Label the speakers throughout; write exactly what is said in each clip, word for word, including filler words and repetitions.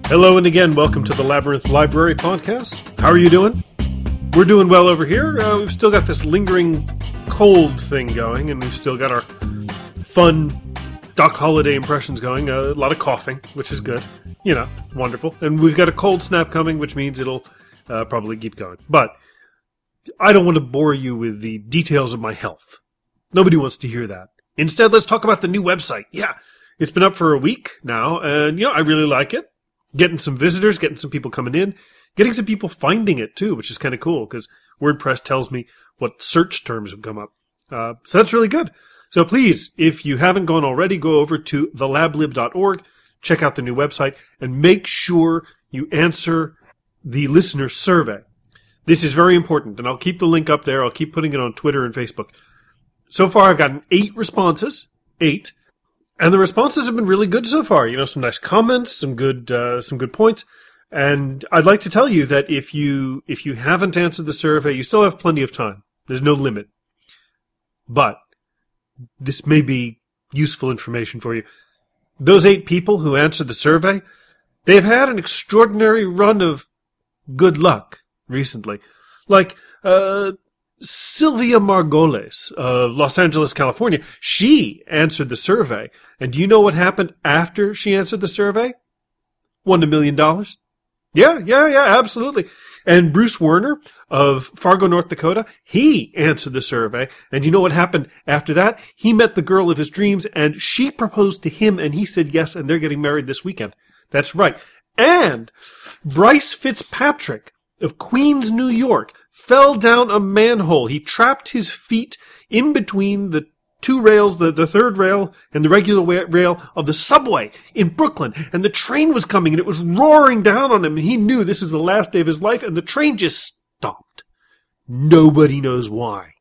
Speaker 1: Hello and again, welcome to the Labyrinth Library Podcast. How are you doing? We're doing well over here. Uh, we've still got this lingering cold thing going, and we've still got our fun Doc Holliday impressions going. Uh, a lot of coughing, which is good. You know, wonderful. And we've got a cold snap coming, which means it'll uh, probably keep going. But I don't want to bore you with the details of my health. Nobody wants to hear that. Instead, let's talk about the new website. Yeah, it's been up for a week now, and, you know, I really like it. Getting some visitors, getting some people coming in, getting some people finding it, too, which is kind of cool, because WordPress tells me what search terms have come up. Uh, so that's really good. So please, if you haven't gone already, go over to the lablib dot org, check out the new website, and make sure you answer the listener survey. This is very important, and I'll keep the link up there. I'll keep putting it on Twitter and Facebook. So far, I've gotten eight responses. Eight. And the responses have been really good so far. You know, some nice comments, some good, uh, some good points. And I'd like to tell you that if you, if you haven't answered the survey, you still have plenty of time. There's no limit. But this may be useful information for you. Those eight people who answered the survey, they've had an extraordinary run of good luck recently. Like, uh, Sylvia Margoles of Los Angeles, California, she answered the survey. And do you know what happened after she answered the survey? Won a million dollars. Yeah, yeah, yeah, absolutely. And Bruce Werner of Fargo, North Dakota, he answered the survey. And you know what happened after that? He met the girl of his dreams, and she proposed to him, and he said yes, and they're getting married this weekend. That's right. And Bryce Fitzpatrick of Queens, New York, fell down a manhole. He trapped his feet in between the two rails, the, the third rail and the regular wa- rail of the subway in Brooklyn. And the train was coming, and it was roaring down on him, and he knew this was the last day of his life, and the train just stopped. Nobody knows why.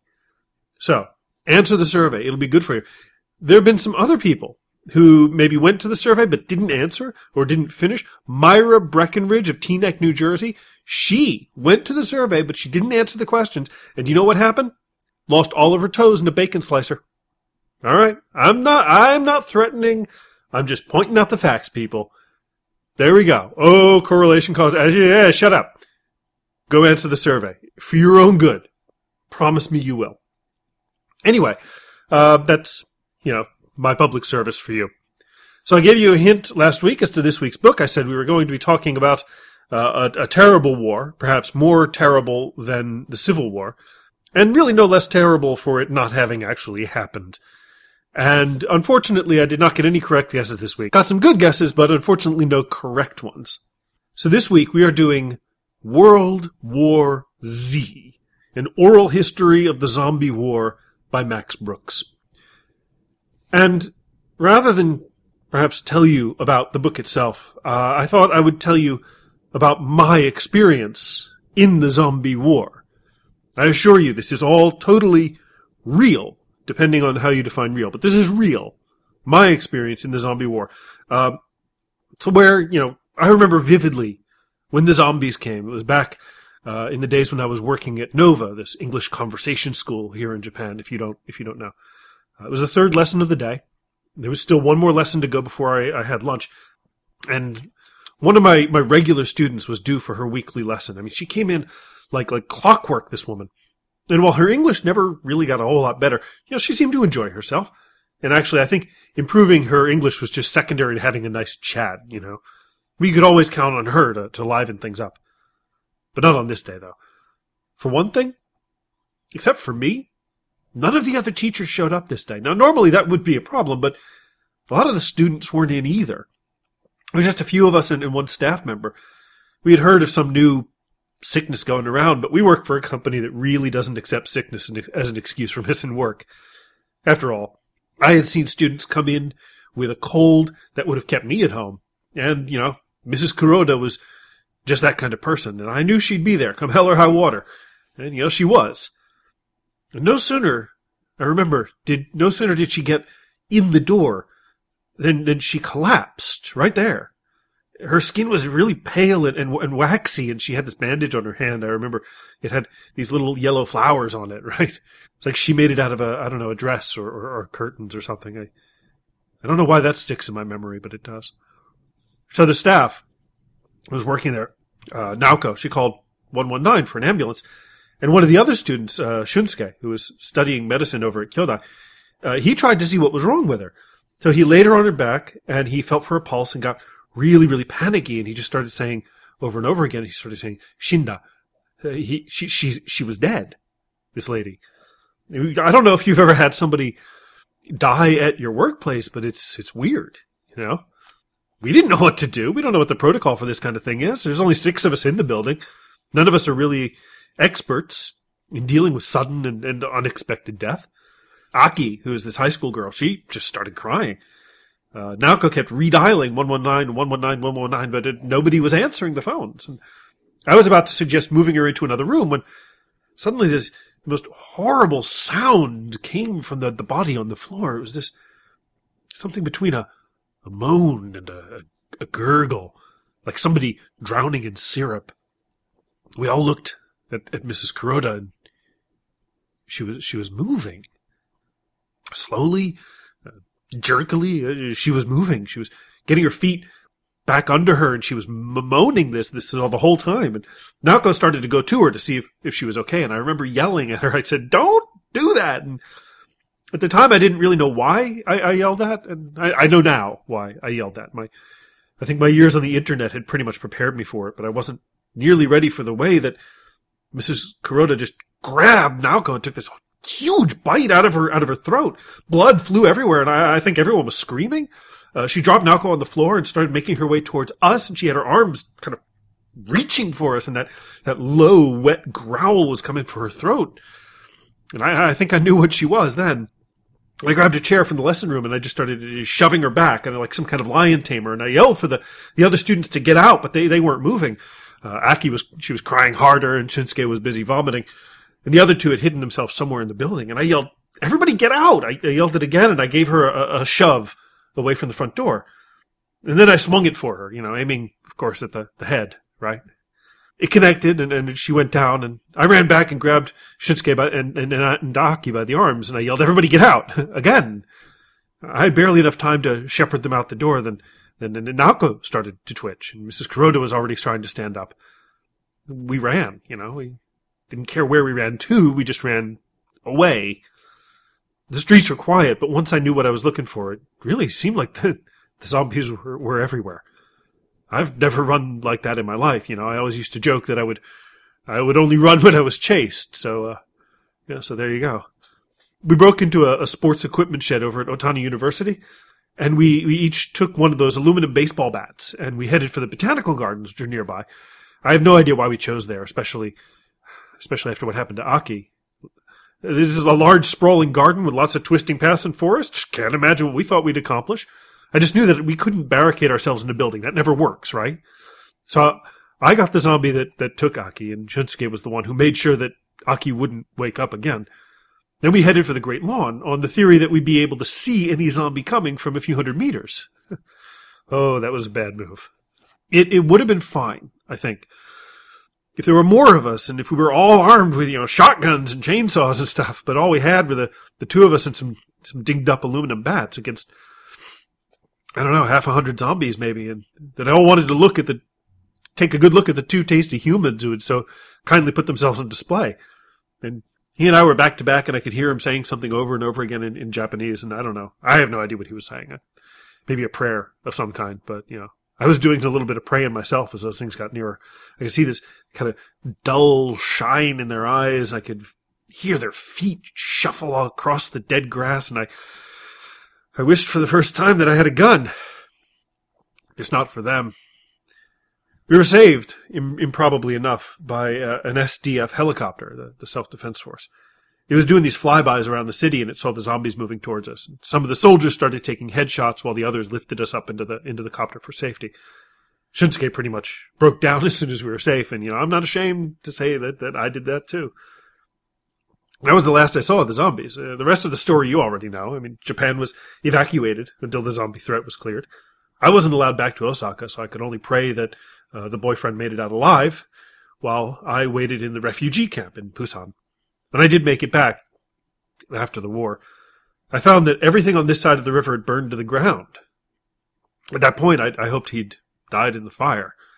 Speaker 1: So, answer the survey. It'll be good for you. There have been some other people who maybe went to the survey but didn't answer or didn't finish. Myra Breckenridge of Teaneck, New Jersey, she went to the survey but she didn't answer the questions. And you know what happened? Lost all of her toes in a bacon slicer. All right, I'm not I'm not threatening. I'm just pointing out the facts, people. There we go. Oh, correlation cause. Yeah, shut up. Go answer the survey for your own good. Promise me you will. Anyway, uh, that's, you know, my public service for you. So I gave you a hint last week as to this week's book. I said we were going to be talking about uh, a, a terrible war, perhaps more terrible than the Civil War, and really no less terrible for it not having actually happened. And unfortunately, I did not get any correct guesses this week. Got some good guesses, but unfortunately no correct ones. So this week we are doing World War Z, an oral history of the zombie war by Max Brooks. And rather than perhaps tell you about the book itself, uh, I thought I would tell you about my experience in the zombie war. I assure you this is all totally real, depending on how you define real. But this is real. My experience in the zombie war. Uh, to where, you know, I remember vividly when the zombies came. It was back uh, in the days when I was working at Nova, this English conversation school here in Japan, if you don't, if you don't know. Uh, it was the third lesson of the day. There was still one more lesson to go before I, I had lunch. And one of my, my regular students was due for her weekly lesson. I mean, she came in like, like clockwork, this woman. And while her English never really got a whole lot better, you know, she seemed to enjoy herself. And actually, I think improving her English was just secondary to having a nice chat, you know. We could always count on her to, to liven things up. But not on this day, though. For one thing, except for me, none of the other teachers showed up this day. Now, normally that would be a problem, but a lot of the students weren't in either. There was just a few of us and, and one staff member. We had heard of some new sickness going around, but we work for a company that really doesn't accept sickness as an excuse for missing work. After all, I had seen students come in with a cold that would have kept me at home. And, you know, Missus Kuroda was just that kind of person, and I knew she'd be there, come hell or high water. And, you know, she was. And no sooner, I remember, did no sooner did she get in the door than, than she collapsed right there. Her skin was really pale and, and, and waxy, and she had this bandage on her hand. I remember it had these little yellow flowers on it, right? It's like she made it out of a, I don't know, a dress or, or, or curtains or something. I, I don't know why that sticks in my memory, but it does. So the staff, was working there, uh, Naoko, she called one one nine for an ambulance. And one of the other students, uh, Shunsuke, who was studying medicine over at Kyodai, uh, he tried to see what was wrong with her. So he laid her on her back, and he felt for her pulse and got really, really panicky, and he just started saying over and over again, he started saying, Shinda. Uh, he, she, she, she was dead, this lady. I don't know if you've ever had somebody die at your workplace, but it's, it's weird, you know? We didn't know what to do. We don't know what the protocol for this kind of thing is. There's only six of us in the building. None of us are really experts in dealing with sudden and, and unexpected death. Aki, who is this high school girl, she just started crying. Uh, Naoko kept redialing one one nine, one one nine, one one nine, but it, nobody was answering the phones. And I was about to suggest moving her into another room when suddenly this most horrible sound came from the, the body on the floor. It was this something between a, a moan and a, a, a gurgle, like somebody drowning in syrup. We all looked at, at Missus Kuroda, and she was she was moving slowly, uh, jerkily. Uh, she was moving. She was getting her feet back under her, and she was moaning this this all the whole time. And Naoko started to go to her to see if, if she was okay. And I remember yelling at her. I said, "Don't do that!" And at the time, I didn't really know why I, I yelled that, and I, I know now why I yelled that. My I think my years on the internet had pretty much prepared me for it, but I wasn't nearly ready for the way that Missus Kuroda just grabbed Naoko and took this huge bite out of her out of her throat. Blood flew everywhere, and I, I think everyone was screaming. Uh, she dropped Naoko on the floor and started making her way towards us, and she had her arms kind of reaching for us, and that, that low, wet growl was coming for her throat. And I, I think I knew what she was then. I grabbed a chair from the lesson room, and I just started shoving her back, and like some kind of lion tamer, and I yelled for the, the other students to get out, but they, they weren't moving. Uh, Aki was, she was crying harder, and Shinsuke was busy vomiting. And the other two had hidden themselves somewhere in the building. And I yelled, "Everybody get out!" I, I yelled it again, and I gave her a, a shove away from the front door. And then I swung it for her, you know, aiming, of course, at the, the head, right? It connected, and, and she went down, and I ran back and grabbed Shinsuke by, and, and, and Aki by the arms, and I yelled, "Everybody get out!" again. I had barely enough time to shepherd them out the door, then Then, then Naoko started to twitch, and Missus Kuroda was already trying to stand up. We ran, you know. We didn't care where we ran to. We just ran away. The streets were quiet, but once I knew what I was looking for, it really seemed like the, the zombies were, were everywhere. I've never run like that in my life, you know. I always used to joke that I would, I would only run when I was chased. So, uh, yeah. So there you go. We broke into a, a sports equipment shed over at Otani University. And we, we each took one of those aluminum baseball bats, and we headed for the botanical gardens which are nearby. I have no idea why we chose there, especially especially after what happened to Aki. This is a large, sprawling garden with lots of twisting paths and forests. Can't imagine what we thought we'd accomplish. I just knew that we couldn't barricade ourselves in a building. That never works, right? So I got the zombie that, that took Aki, and Shunsuke was the one who made sure that Aki wouldn't wake up again. Then we headed for the Great Lawn, on the theory that we'd be able to see any zombie coming from a few hundred meters. Oh, that was a bad move. It it would have been fine, I think, if there were more of us, and if we were all armed with, you know, shotguns and chainsaws and stuff, but all we had were the, the two of us and some, some dinged-up aluminum bats against, I don't know, half a hundred zombies maybe, and that all wanted to look at the, take a good look at the two tasty humans who had so kindly put themselves on display. And he and I were back to back, and I could hear him saying something over and over again in, in Japanese, and I don't know. I have no idea what he was saying. Maybe a prayer of some kind, but, you know, I was doing a little bit of praying myself as those things got nearer. I could see this kind of dull shine in their eyes. I could hear their feet shuffle across the dead grass, and I, I wished for the first time that I had a gun. Just not for them. We were saved, im- improbably enough, by uh, an S D F helicopter, the, the Self-Defense Force. It was doing these flybys around the city, and it saw the zombies moving towards us. And some of the soldiers started taking headshots while the others lifted us up into the into the copter for safety. Shunsuke pretty much broke down as soon as we were safe, and, you know, I'm not ashamed to say that, that I did that too. That was the last I saw of the zombies. Uh, the rest of the story you already know. I mean, Japan was evacuated until the zombie threat was cleared. I wasn't allowed back to Osaka, so I could only pray that Uh, the boyfriend made it out alive, while I waited in the refugee camp in Busan. And I did make it back after the war. I found that everything on this side of the river had burned to the ground. At that point, I, I hoped he'd died in the fire.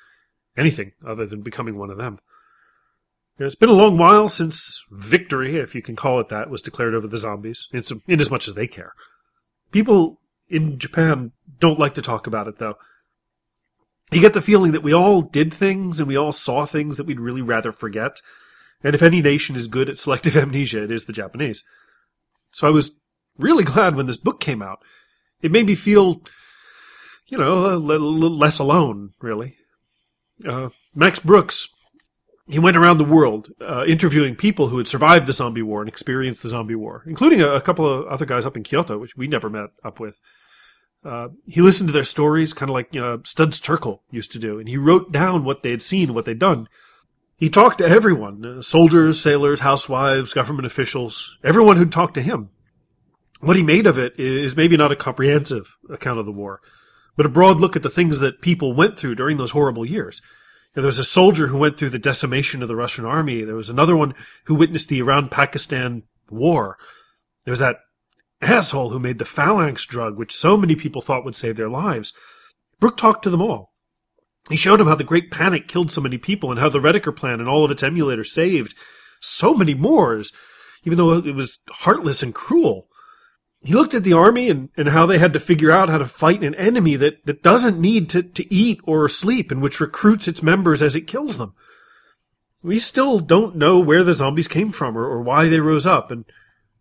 Speaker 1: anything other than becoming one of them. It's been a long while since victory, if you can call it that, was declared over the zombies, in, some, in as much as they care. People in Japan don't like to talk about it, though. You get the feeling that we all did things and we all saw things that we'd really rather forget. And if any nation is good at selective amnesia, it is the Japanese. So I was really glad when this book came out. It made me feel, you know, a little less alone, really. Uh, Max Brooks... He went around the world uh, interviewing people who had survived the zombie war and experienced the zombie war, including a, a couple of other guys up in Kyoto, which we never met up with. Uh, he listened to their stories, kind of like you know, Studs Terkel used to do, and he wrote down what they had seen, what they'd done. He talked to everyone, uh, soldiers, sailors, housewives, government officials, everyone who'd talked to him. What he made of it is maybe not a comprehensive account of the war, but a broad look at the things that people went through during those horrible years. There was a soldier who went through the decimation of the Russian army. There was another one who witnessed the Iran-Pakistan war. There was that asshole who made the phalanx drug, which so many people thought would save their lives. Brooke talked to them all. He showed them how the Great Panic killed so many people and how the Rediker plan and all of its emulators saved so many more, even though it was heartless and cruel. He looked at the army and, and how they had to figure out how to fight an enemy that, that doesn't need to, to eat or sleep and which recruits its members as it kills them. We still don't know where the zombies came from or, or why they rose up, and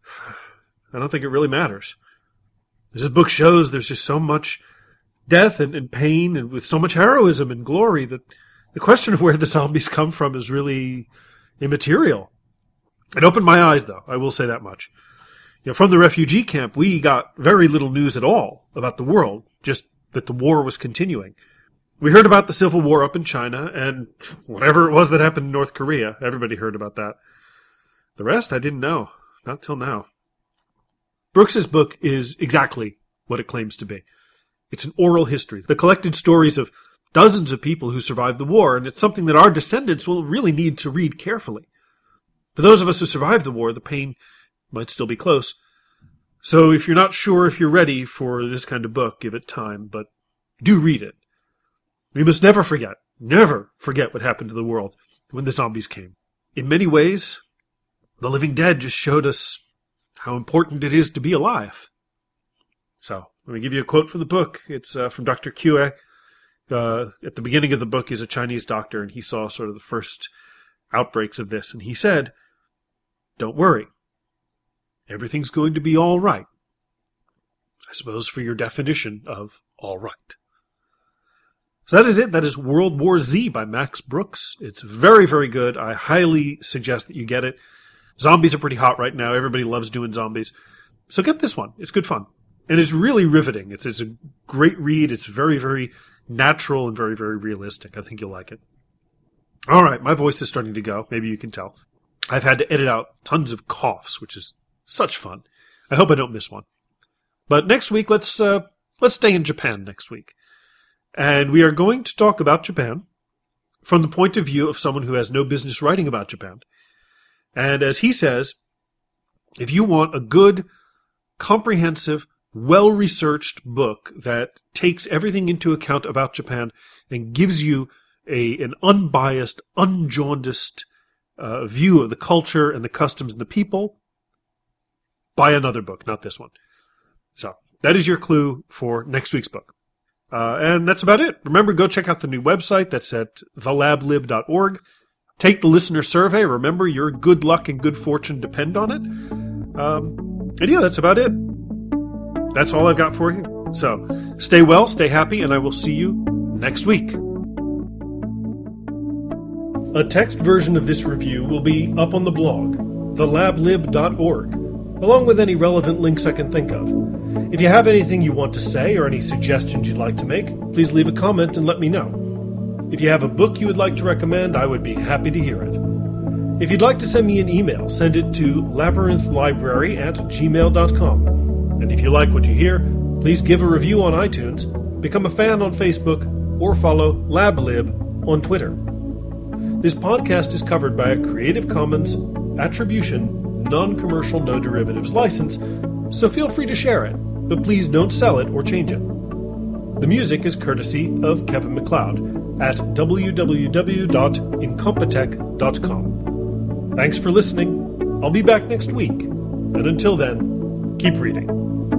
Speaker 1: I don't think it really matters. This book shows there's just so much death and, and pain and with so much heroism and glory that the question of where the zombies come from is really immaterial. It opened my eyes, though, I will say that much. You know, from the refugee camp, we got very little news at all about the world, just that the war was continuing. We heard about the civil war up in China, and whatever it was that happened in North Korea, everybody heard about that. The rest I didn't know, not till now. Brooks's book is exactly what it claims to be. It's an oral history, the collected stories of dozens of people who survived the war, and it's something that our descendants will really need to read carefully. For those of us who survived the war, the pain might still be close. So if you're not sure if you're ready for this kind of book, give it time, but do read it. We must never forget, never forget what happened to the world when the zombies came. In many ways, The Living Dead just showed us how important it is to be alive. So, let me give you a quote from the book. It's uh, from Doctor Kue. Uh, at the beginning of the book, he's a Chinese doctor, and he saw sort of the first outbreaks of this, and he said, "Don't worry. Everything's going to be all right." I suppose for your definition of all right. So that is it. That is World War Z by Max Brooks. It's very, very good. I highly suggest that you get it. Zombies are pretty hot right now. Everybody loves doing zombies. So get this one. It's good fun. And it's really riveting. It's, it's a great read. It's very, very natural and very, very realistic. I think you'll like it. All right. My voice is starting to go. Maybe you can tell. I've had to edit out tons of coughs, which is such fun. I hope I don't miss one. But next week, let's uh, let's stay in Japan next week. And we are going to talk about Japan from the point of view of someone who has no business writing about Japan. And as he says, if you want a good, comprehensive, well-researched book that takes everything into account about Japan and gives you a an unbiased, unjaundiced uh, view of the culture and the customs and the people, buy another book, not this one. So that is your clue for next week's book. Uh, and that's about it. Remember, go check out the new website. That's at the lab lib dot org. Take the listener survey. Remember, your good luck and good fortune depend on it. Um, and yeah, that's about it. That's all I've got for you. So stay well, stay happy, and I will see you next week. A text version of this review will be up on the blog, the lab lib dot org, along with any relevant links I can think of. If you have anything you want to say or any suggestions you'd like to make, please leave a comment and let me know. If you have a book you would like to recommend, I would be happy to hear it. If you'd like to send me an email, send it to labyrinth library at gmail dot com. And if you like what you hear, please give a review on iTunes, become a fan on Facebook, or follow LabLib on Twitter. This podcast is covered by a Creative Commons Attribution, Non-Commercial No Derivatives license, so feel free to share it, but please don't sell it or change it. The music is courtesy of Kevin MacLeod, at w w w dot incompetech dot com. Thanks for listening. I'll be back next week. And until then, keep reading.